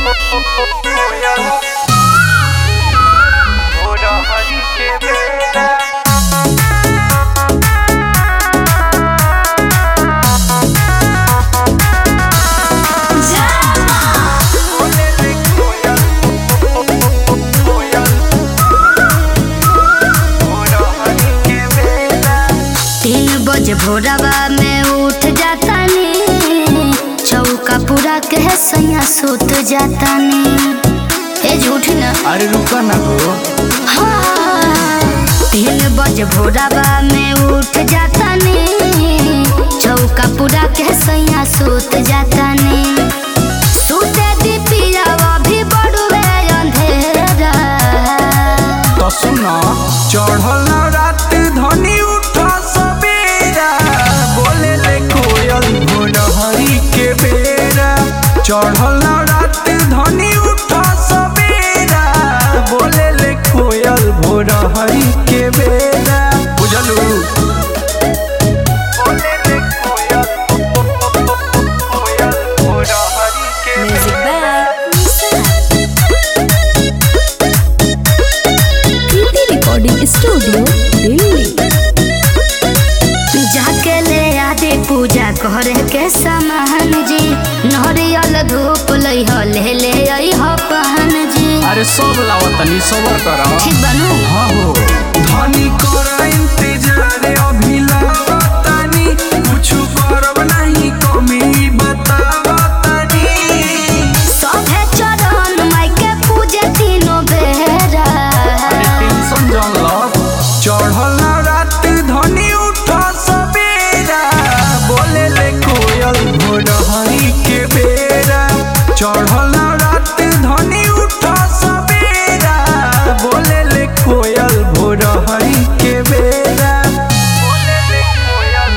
भोरवा में उठ जाता नी चौका पूरा कह सैया सोत जाता नी। ए झूठ ना। अरे रुका ना हो। हाँ 3 बजे भोरवा में उठ जाता नी चौका पूरा कह सैया सोत जाता नी। सोते दी पियावा भी बड़ुए अंधेरा। तो सुना चढ़ल रात धनी उठा सबेरा बोले ले कोयल भोरहरी के बेरा। चढ़ल रात धनी उठा सबेरा बोले ले कोयल भोरहरी के बेरा। बुझलू बोले ले कोयल भोरहरी के music by Kriti recording studio Delhi. जाके ले आदे पूजा करे के सामान जी नरियल धूप लई हो ले आई हो पहन जी। अरे सब लावतनी सबर करा। ठीक बनू। हाँ हो धनी कर इंतजार अभी लावतनी कुछ करब नहीं कमी बतावतनी। सभे चरण माई के पूजे तीनों बेरा। अरे टेंशन जान लो चढ़ल रात धनी उठा सबेरा बोले ले कोयल भोरहरी के बेरा। चढ़ल रात धनी उठा सबेरा बोले ले कोयल भोरहरी के बेरा। बोले ले कोयल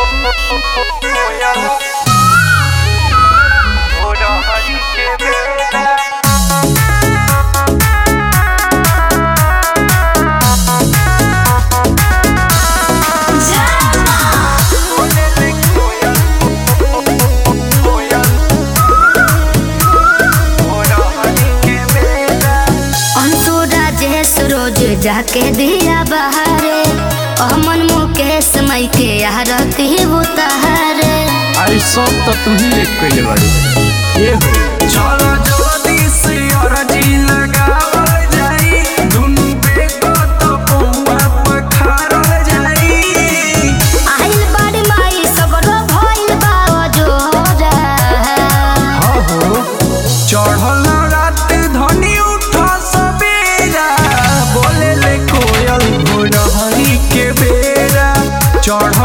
भोरहरी के बेरा। रोज जाके दिया बहारे अमन मुकेश मई के आरती उतारे। अरे सब तो तुम ही लेट कैले बाड़ी। ये हो चलो जल्दी से अर्जी लगावल जाई दुनु बेको तो पौवा पखारल जाई। आइल बाड़ी माई सबरो भइल बा जोरा। हाँ हो चढ़ल रात धनी उठा सबेरा बोले ले कोयल भोरहरी के बेरा। चढ़